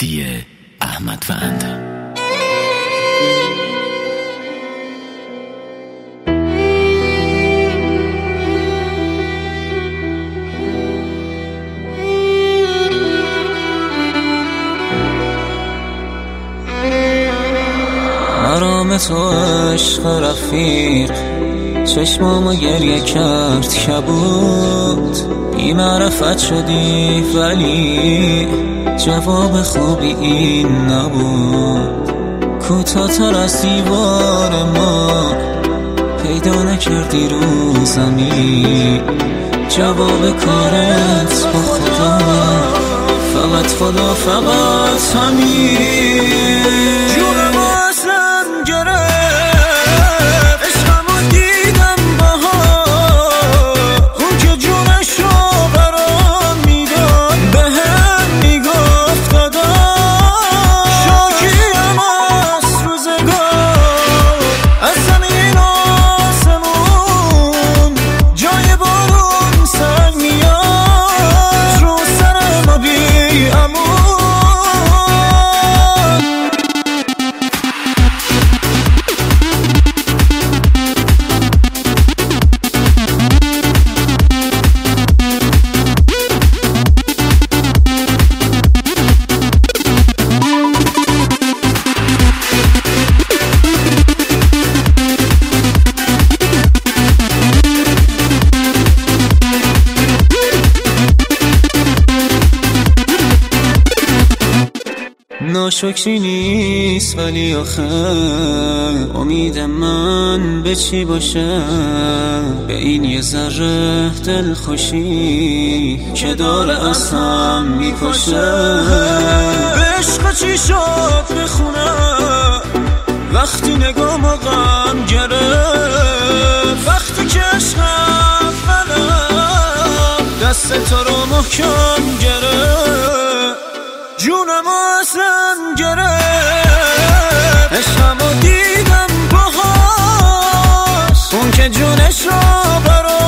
مهدی احمدوند. آرام تو عشق رفیق چشمامو گریه کرد کبود، بی معرفت شدی ولی جواب خوبی این نبود. کوتاه‌تر از دیوار ما پیدا نکردی رو زمین، جواب کارت با خدا، فقط خدا، فقط همین. ناشکری نیست ولی آخه امید من به چی باشه، به این یه ذره دلخوشی که داره از هم میپاشه. به عشق چی شد بخونه وقتی نگام غم گرفت، وقتی که عشق اولم دست تو رو محکم گرفت، جونم اصلا گرفت، عشقمو دیدم باهاش، اون که جونش رو برام